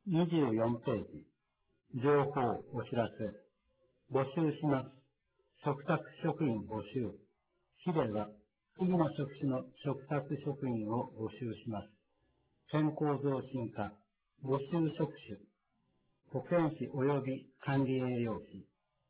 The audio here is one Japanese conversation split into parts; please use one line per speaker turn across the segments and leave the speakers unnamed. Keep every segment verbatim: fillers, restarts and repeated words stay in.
にじゅうよんページ。情報お知らせ。募集します。嘱託職員募集。市では、次の職種の嘱託職員を募集します。健康増進課、募集職種、保健師及び管理栄養士。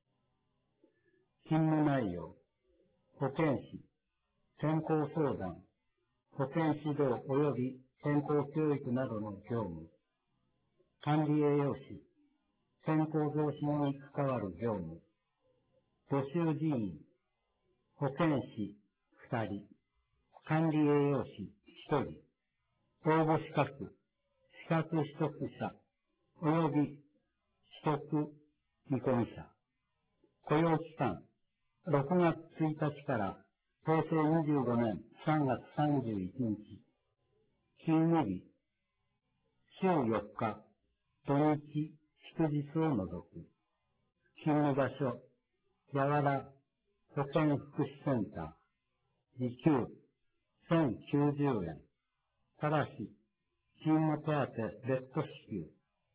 勤務内容、保健師、健康相談、保健指導及び健康教育などの業務。管理栄養士、健康増進に関わる業務。募集人員、保健師ふたり、管理栄養士ひとり、応募資格、資格取得者、及び取得見込み者。雇用期間、ろくがつついたちから平成にじゅうごねんさんがつさんじゅういちにち。勤務日、週よっか、土日、祝日を除く。勤務場所、やわら保健福祉センター。時給、せんきゅうじゅうえん。ただし、勤務手当別途支給。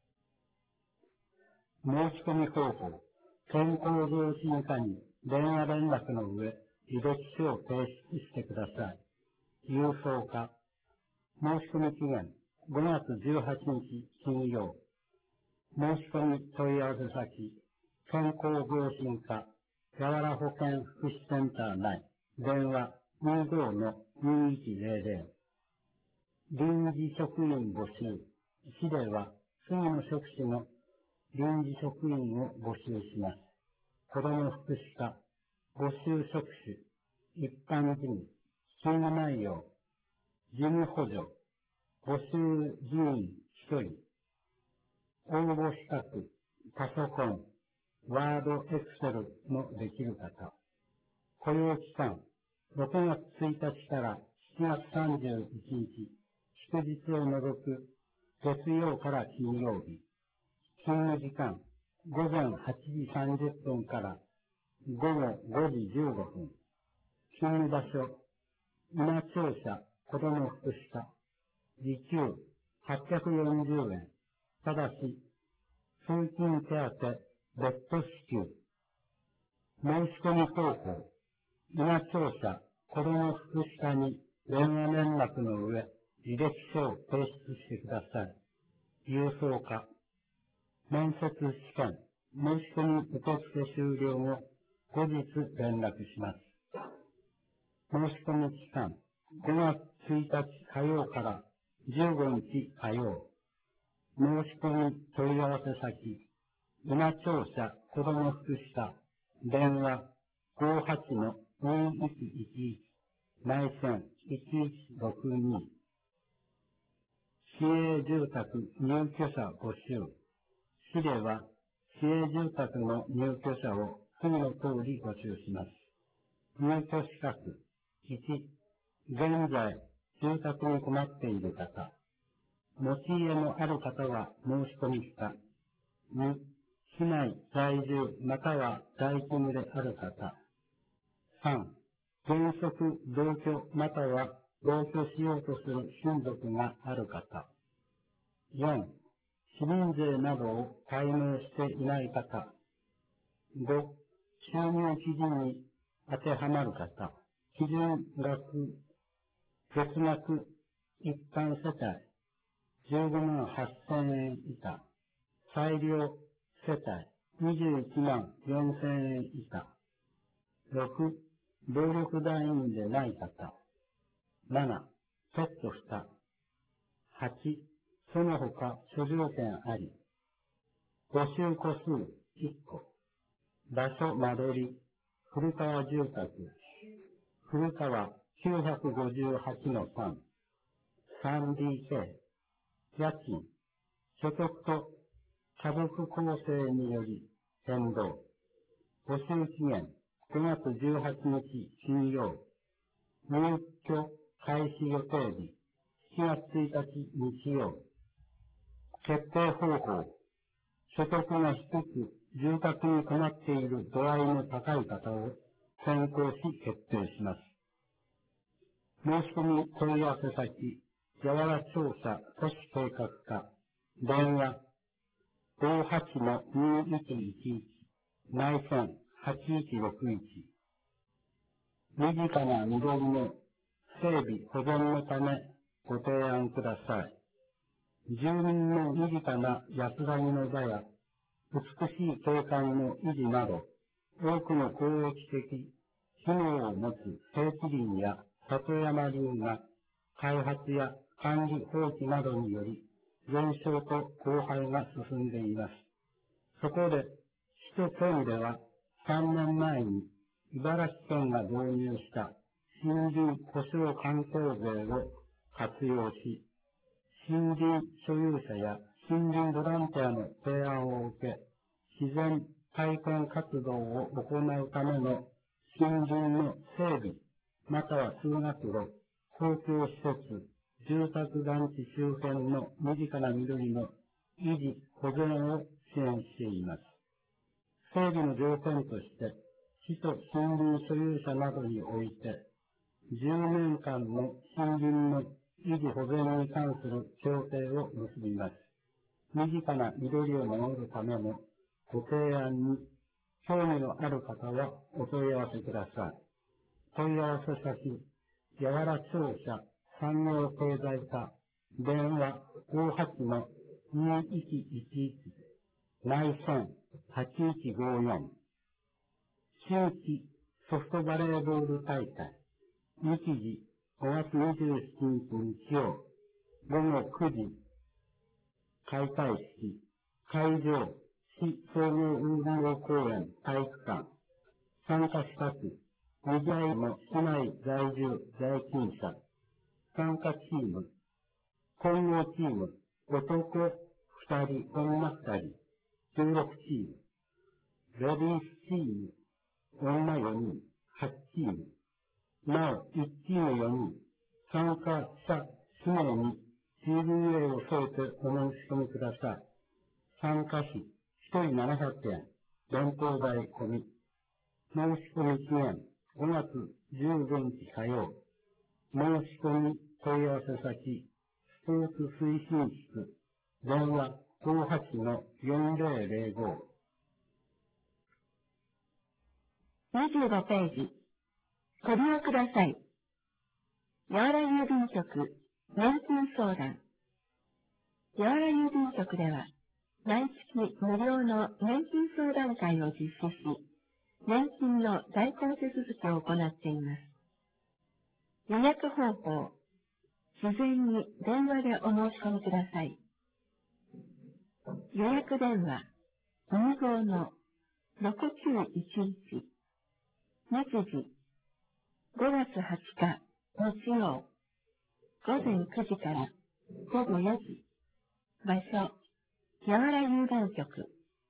申し込み方法、健康増進課に電話連絡の上、履歴書を提出してください。郵送課。申し込み期限、ごがつじゅうはちにち金曜。申し込み問い合わせ先、健康増進課、やわら保健福祉センター内、電話 にじゅうごのにいちぜろぜろ。臨時職員募集。市では、次の職種の臨時職員を募集します。子ども福祉課、募集職種、一般事務、勤務内容、事務補助、募集人員ひとり、応募資格、パソコン、ワード、エクセルのできる方。雇用期間、ろくがつついたちからしちがつさんじゅういちにち、祝日を除く月曜から金曜日。勤務時間、ごぜんはちじさんじゅっぷんからごごごじじゅうごふん。勤務場所、稲庁舎子ども福祉課。時給はっぴゃくよんじゅうえん。ただし、通勤手当別途支給。申し込み方法、稲庁舎子ども福祉課に電話連絡の上、履歴書を提出してください。郵送課。面接試験、申し込み受付終了後、後日連絡します。申し込み期間、ごがつついたち火曜からじゅうごにち火曜。申し込み問い合わせ先、稲庁舎子ども福祉課、電話ごはちのにいちいちいち、内線いちいちろくに。市営住宅入居者募集。市では、市営住宅の入居者を次の通り募集します。入居資格、いち、現在、住宅に困っている方。持ち家のある方は申し込み不可。に、市内在住または在勤である方。さん、原則同居または同居しようとする親族がある方。よん、市民税などを滞納していない方。ご、収入基準に当てはまる方。基準額、月額一般世帯じゅうごまんはっせんえん以下。裁量世帯にじゅういちまんよんせんえん以下。ろく、暴力団員でない方。なな、ペット不可。はち、その他諸条件あり。募集個数いっこ。場所間取り、古川住宅、古川きゅうひゃくごじゅうはちのさん、スリーディーケー、家賃、所得と家族構成により変動。募集期限ごがつじゅうはちにち金曜。入居開始予定日しちがつついたち日曜。決定方法。所得が低く住宅に困っている度合いの高い方を選考し決定します。申し込み問い合わせ先、やわら庁舎都市計画課、 電話ごはちのにいちいちいち内線はちいちろくいち。身近な緑の整備保全のためご提案ください。住民の身近な安らぎの場や美しい景観の維持など、多くの公益的機能を持つ平地林や里山林が開発や管理放棄などにより減少と荒廃が進んでいます。そこで、首都圏ではさんねんまえに茨城県が導入した森林保障環境税を活用し、森林所有者や森林ボランティアの提案を受け、自然体験活動を行うための森林の整備、または通学路、公共施設、住宅団地周辺の身近な緑の維持、保全を支援しています。整備の条件として、市と森林所有者などにおいて、じゅうねんかんの森林の維持保全に関する協定を結びます。身近な緑を守るためのご提案に興味のある方はお問い合わせください。問い合わせ先、やわら庁舎産業経済課、電話ごはちのにいちいちいち、内線はちいちごよん。秋季ソフトバレーボール大会、日時ごがつにじゅうしちにち日曜、ごごくじ、開会式、会場、市創業運動公園体育館、参加資格、にじゅうの市内在住在勤者、参加チーム、混合チーム、男ふたり、女ふたり、じゅうろくチーム、レディースチーム、女よにん、はちチーム、なおいちチームよにん、参加者氏名に シーディーエー を添えてお申し込みください。参加費ひとりななひゃくえん、連行代込み。申し込み期限ごがつじゅうごにち火曜。申し込み問い合わせ先、スポーツ推進室、電話ごはちのよんぜろぜろご。
にじゅうごページ。ご利用ください。やわら郵便局、年金相談。やわら郵便局では、毎月無料の年金相談会を実施し、年金の代行手続きを行っています。予約方法、事前に電話でお申し込みください。予約電話、にごうのろくきゅういちいち。日時、ごがつはつか、日曜、ごぜんくじからごごよじ。場所、やわら郵便局。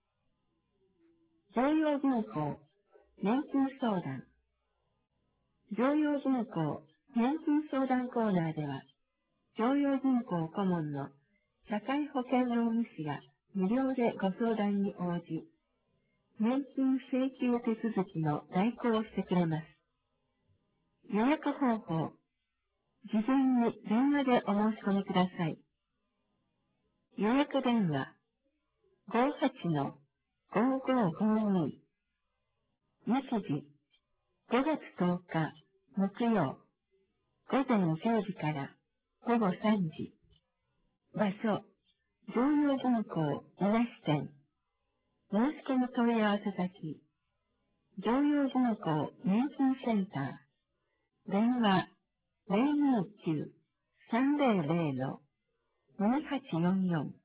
常陽銀行、年金相談。常陽銀行、年金相談コーナーでは、常陽銀行顧問の社会保険労務士が無料でご相談に応じ、年金請求手続きの代行をしてくれます。予約方法、事前に電話でお申し込みください。予約電話、ごはちのごごごに。日時、ごがつとおか、木曜、ごぜんじゅうじからごごさんじ。場所、常陽銀行稲支店。申し込み問い合わせ先、常陽銀行年金センター。電話、ゼロにきゅう さんぜろぜろ にはちよんよん。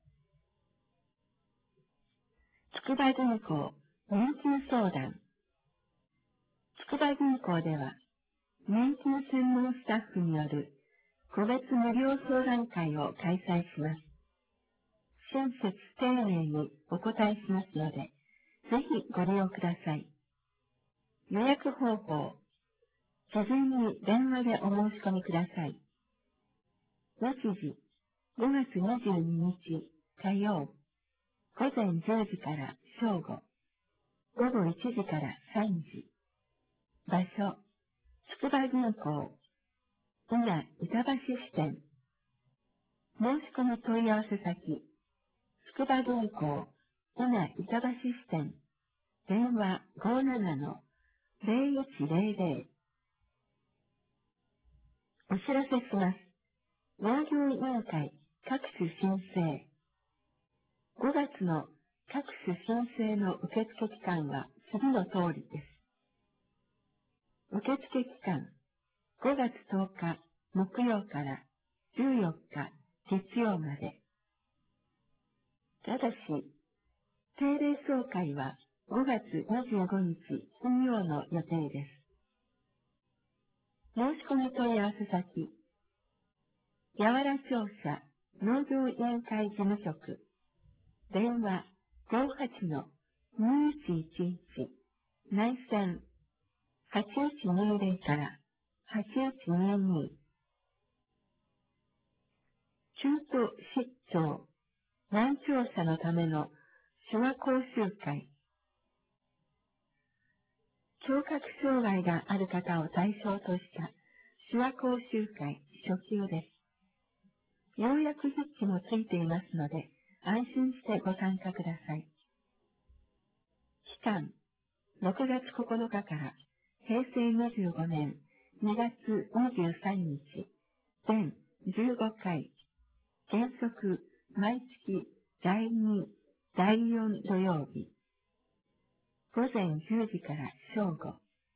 筑波銀行年金相談。筑波銀行では、年金専門スタッフによる個別無料相談会を開催します。親切丁寧にお答えしますので、ぜひご利用ください。予約方法、事前に電話でお申し込みください。日時、ごがつにじゅうににち火曜、ごぜんじゅうじから正午、ごごいちじからさんじ。場所、筑波銀行、稲板橋支店。申し込み問い合わせ先、 筑波銀行、伊那板橋支店、電話 ごーななのゼロいちゼロゼロ。お知らせします。農業委員会各種申請。ごがつの各種申請の受付期間は次の通りです。受付期間、ごがつとおか木曜からじゅうよっか月曜まで。ただし、定例総会はごがつにじゅうごにち金曜の予定です。申し込み問い合わせ先、八原庁舎農業委員会事務局、電話 ごーはちのにいちいちいち、内線はちいちにゼロからはちいちにに、中途失調、難聴者のための手話講習会。聴覚障害がある方を対象とした手話講習会初級です。要約筆記もついていますので、安心してご参加ください。期間、ろくがつここのかからへいせいにじゅうごねんにがつにじゅうさんにち、全じゅうごかい、原則毎月だいに、だいよん土曜日、ごぜんじゅうじから正午。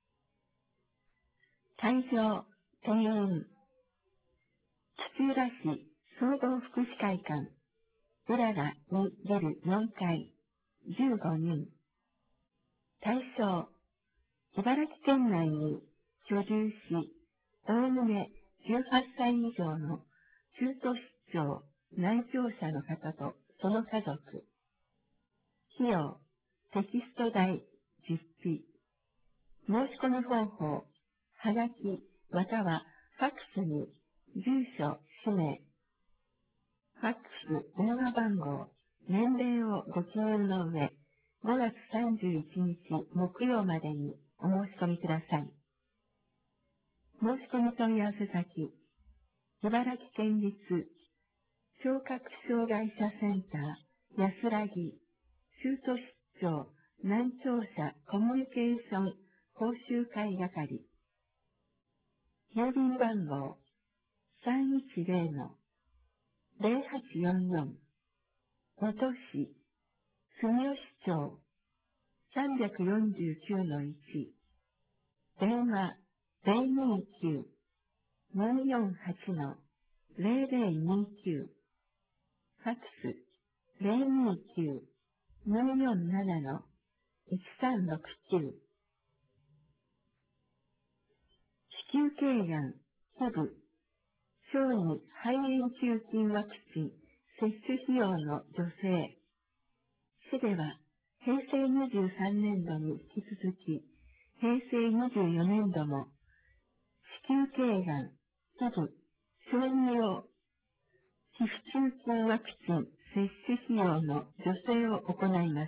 会場、定員、土浦市総合福祉会館、うららにビルよんかい、じゅうごにん。対象、茨城県内に居住し、おおむねじゅうはっさい以上の中途失調、難聴者の方とその家族。費用、テキスト代、実費。申し込み方法、はがき、またはファックスに、住所、氏名、ファックス、電話番号、年齢をご記入の上、ごがつさんじゅういちにち木曜までにお申し込みください。申し込み問い合わせ先、茨城県立聴覚障害者センター安らぎ中途失調難聴者コミュニケーション講習会係、郵便番号 さんいちゼロのゼロはちよんよん、水戸市住吉町 さんよんきゅうのいち、電話 ゼロにきゅう にーよんはちのゼロゼロにきゅう、ファックス ゼロにきゅう にーよんななのいちさんろくきゅう。子宮頸がん、皮膚、小児肺炎球菌ワクチン接種費用の助成。市では、へいせいにじゅうさんねんどに引き続き、へいせいにじゅうよねんども、子宮頸がん、皮膚、小児用、皮膚球菌ワクチン接種費用の助成を行います。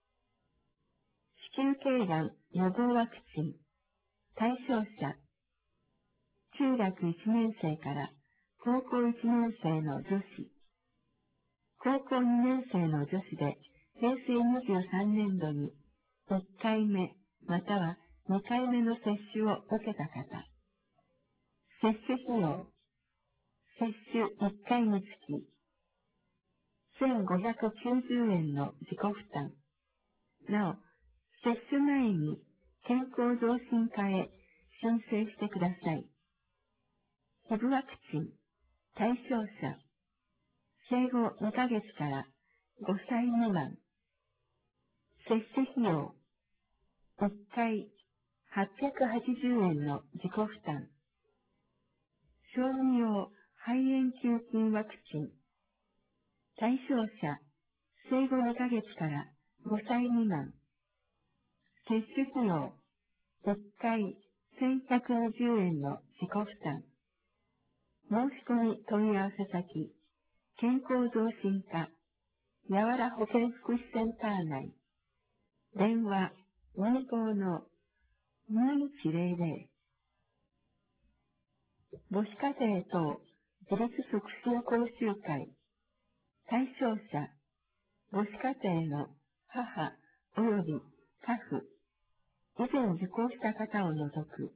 子宮頸がん予防ワクチン、対象者、中学いちねんせいから高校いちねんせいの女子、高校にねんせいの女子でへいせいにじゅうさんねんどにいっかいめまたはにかいめの接種を受けた方、接種費用、接種いっかいにつきせんごひゃくきゅうじゅうえんの自己負担。なお、接種前に健康増進課へ申請してください。皮膚ワクチン、対象者、生後にかげつからごさい未満。接種費用、いっかいはっぴゃくはちじゅうえんの自己負担。小児用肺炎球菌ワクチン。対象者、生後にかげつからごさい未満。接種費用、いっかいせんひゃくにじゅうえんの自己負担。申し込み問い合わせ先、健康増進課、やわら保健福祉センター内、電話にごのにいちゼロゼロ。母子家庭等自立促進講習会、対象者、 母子家庭の母及び家父、以前受講した方を除く。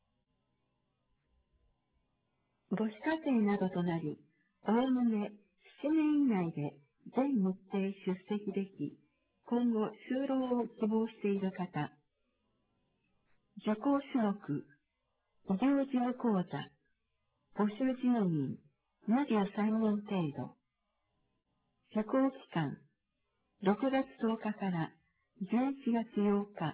母子家庭などとなり、おおむねななねん以内で全日程出席でき、今後就労を希望している方、受講種目、医療事務講座、募集事務員にじゅうさんにん程度、受講期間、ろくがつとおかからじゅういちがつようか、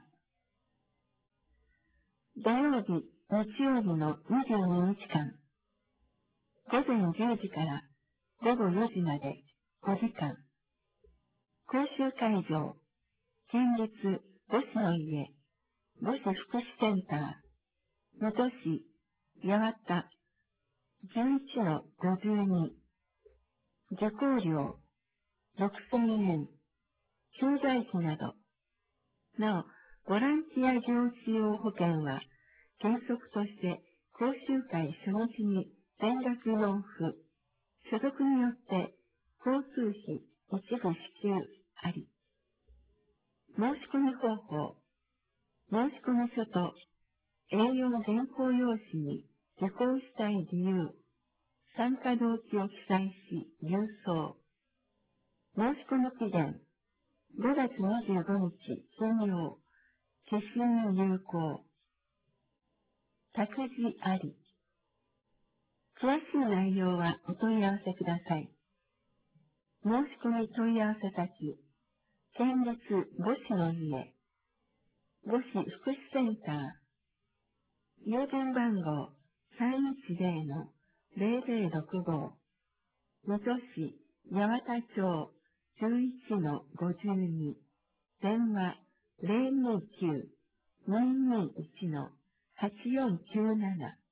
土曜日、日曜日のにじゅうににちかん、ごぜんじゅうじからごごよじまでごじかん、講習会場、県立母子の家、母子福祉センター、水戸市、八幡、じゅういちのごじゅうに、受講料、ろくせんえん、駐在費など。なお、ボランティア業使用保険は、原則として講習会初日に全額納付、所属によって交通費一部支給あり。申し込み方法、申し込み書と栄養原稿用紙に受講したい理由、参加動機を記載し、郵送。申し込み期限、ごがつにじゅうごにち金曜、寄進に有効。託児あり。詳しい内容はお問い合わせください。申し込み問い合わせ先、県立母子の家、母子福祉センター、郵便番号さんいちぜろのぜろぜろろくご、水戸市八幡町じゅういちのごじゅうに、電話ゼロにきゅう ににいちのはちよんきゅうなな。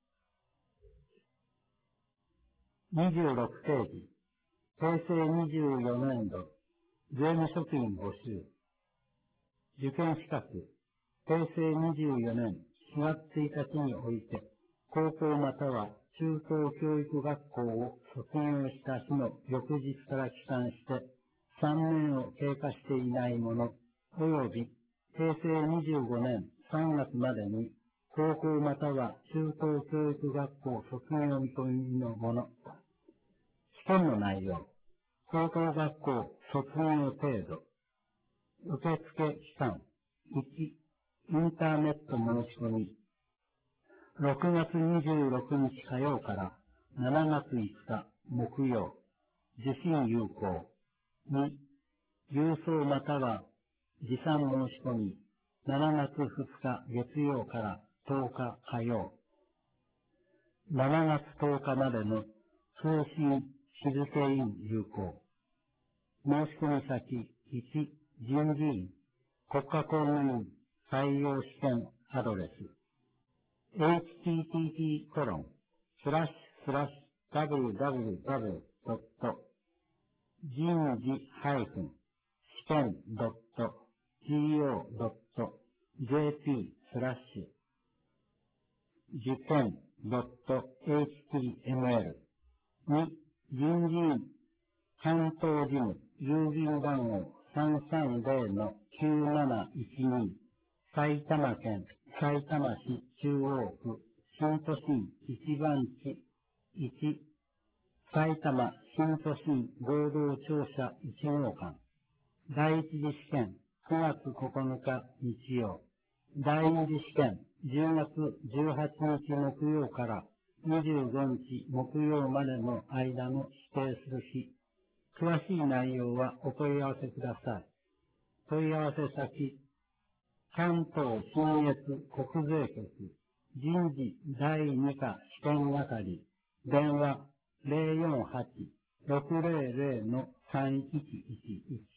にじゅうろくページ、平成にじゅうよねんど、税務職員募集。受験資格、平成にじゅうよねんしがつついたちにおいて、高校または中等教育学校を卒業した日の翌日から起算して、さんねんを経過していない者、および平成にじゅうごねんさんがつまでに、高校または中等教育学校卒業見込みの者。試験の内容、高等学校卒業程度。受付期間、いち、インターネット申し込み。ろくがつにじゅうろくにち火曜からしちがついつか木曜。受信有効。に、郵送または持参申し込み。しちがつふつか月曜からとおか火曜。しちがつとおかまでの送信日付印有効。申し込み先、いち、人事院、国家公務員採用試験アドレス、エイチティーティーティーコロンスラッシュスラッシュダブリューダブリューダブリュードット人事試験ドットジーオードットジェーピースラッシュ受験ドットエイチティーエムエル に人事院関東事務郵便番号さんさんぜろのきゅうなないちに埼玉県さいたま市中央区新都心一番地いち埼玉新都心合同庁舎いちごうかん第一次試験くがつここのか日曜第二次試験じゅうがつじゅうはちにち木曜からにじゅうごにち木曜までの間の指定する日詳しい内容はお問い合わせください。問い合わせ先、関東信越国税局人事だいに課試験係電話ゼロよんはち ろくゼロゼロのさんいちいちいち